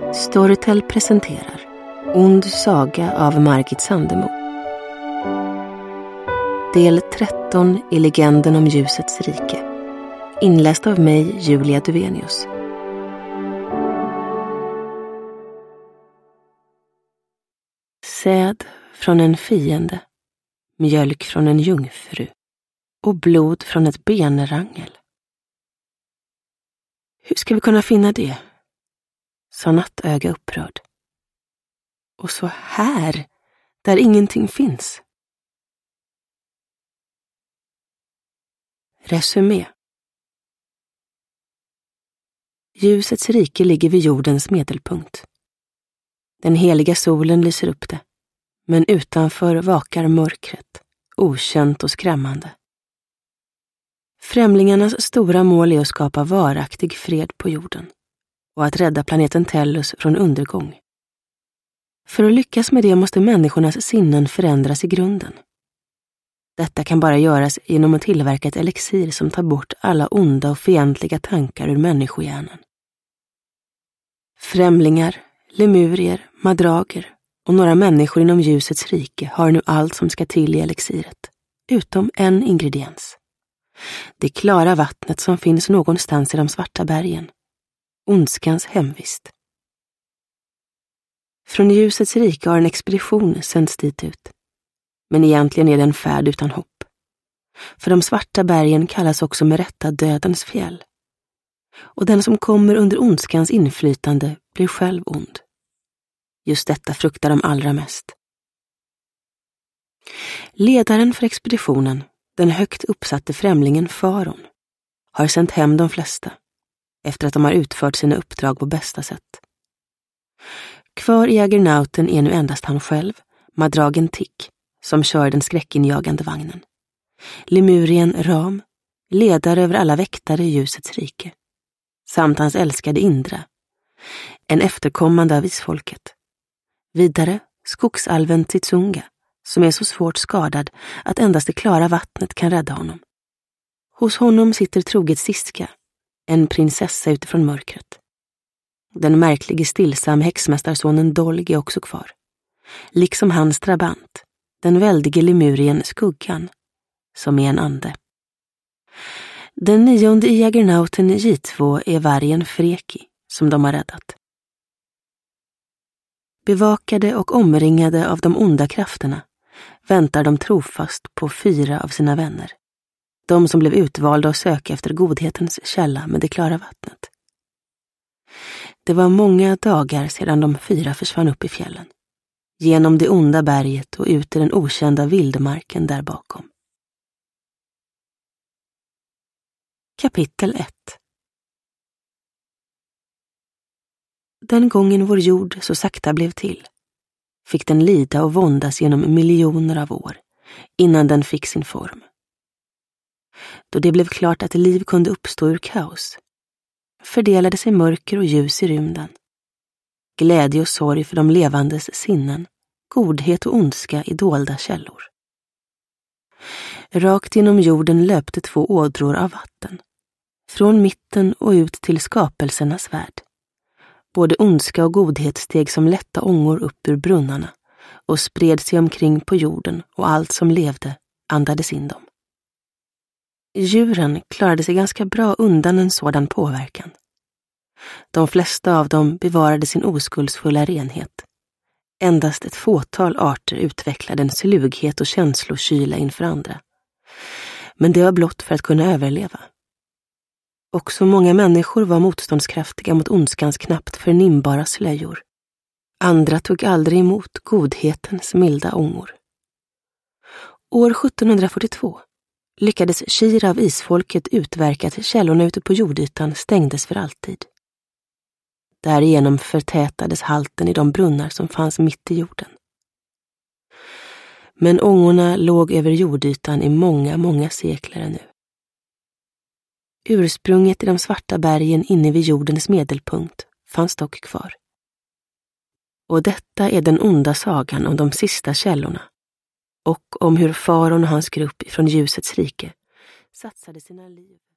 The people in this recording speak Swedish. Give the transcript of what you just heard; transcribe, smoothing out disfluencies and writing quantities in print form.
Storytel presenterar Ond saga av Margit Sandemo. Del 13 i Legenden om ljusets rike. Inläst av mig, Julia Duvenius. Säd från en fiende, mjölk från en jungfru och blod från ett benrangel. Hur ska vi kunna finna det? Sa Nattöga upprörd. Och så här, där ingenting finns. Resumé. Ljusets rike ligger vid jordens medelpunkt. Den heliga solen lyser upp det, men utanför vakar mörkret, okänt och skrämmande. Främlingarnas stora mål är att skapa varaktig fred på jorden och att rädda planeten Tellus från undergång. För att lyckas med det måste människornas sinnen förändras i grunden. Detta kan bara göras genom att tillverka ett elixir som tar bort alla onda och fientliga tankar ur människohjärnan. Främlingar, lemurier, madrager och några människor inom ljusets rike har nu allt som ska till i elixiret, utom en ingrediens. Det klara vattnet som finns någonstans i de svarta bergen. Ondskans hemvist. Från ljusets rike har en expedition sänts dit ut. Men egentligen är det en färd utan hopp. För de svarta bergen kallas också med rätta dödens fjäll. Och den som kommer under ondskans inflytande blir själv ond. Just detta fruktar de allra mest. Ledaren för expeditionen, den högt uppsatte främlingen Faron, har sänt hem de flesta efter att de har utfört sina uppdrag på bästa sätt. Kvar i Jägernauten är nu endast han själv, madragen Tick, som kör den skräckinjagande vagnen. Lemurien Ram, ledare över alla väktare i ljusets rike, samt hans älskade Indra, en efterkommande av isfolket. Vidare skogsalven Titsunga, som är så svårt skadad att endast det klara vattnet kan rädda honom. Hos honom sitter troget Siska, en prinsessa utifrån mörkret. Den märklige stillsam häxmästarsonen Dolg är också kvar. Liksom hans trabant, den väldige lemurien Skuggan, som är en ande. Den 9:e i Jägernauten J2 är vargen Freki, som de har räddat. Bevakade och omringade av de onda krafterna väntar de trofast på 4 av sina vänner. De som blev utvalda att söka efter godhetens källa med det klara vattnet. Det var många dagar sedan de 4 försvann upp i fjällen. Genom det onda berget och ut i den okända vildmarken där bakom. Kapitel 1. Den gången vår jord så sakta blev till, fick den lida och våndas genom miljoner av år, innan den fick sin form. Då det blev klart att liv kunde uppstå ur kaos, fördelade sig mörker och ljus i rymden. Glädje och sorg för de levandes sinnen, godhet och ondska i dolda källor. Rakt genom jorden löpte 2 ådror av vatten, från mitten och ut till skapelsernas värld. Både ondska och godhet steg som lätta ångor upp ur brunnarna och spred sig omkring på jorden, och allt som levde andades in dem. Djuren klarade sig ganska bra undan en sådan påverkan. De flesta av dem bevarade sin oskuldsfulla renhet. Endast ett fåtal arter utvecklade en slughet och känslokyla inför andra. Men det var blott för att kunna överleva. Också många människor var motståndskraftiga mot ondskans knappt förnimbara slöjor. Andra tog aldrig emot godhetens milda ångor. År 1742 lyckades Kir av isfolket utverka att källorna ute på jordytan stängdes för alltid. Därigenom förtätades halten i de brunnar som fanns mitt i jorden. Men ångorna låg över jordytan i många sekler ännu. Ursprunget i de svarta bergen inne vid jordens medelpunkt fanns dock kvar. Och detta är den onda sagan om de sista källorna, och om hur Faron och hans grupp från ljusets rike satsade sina liv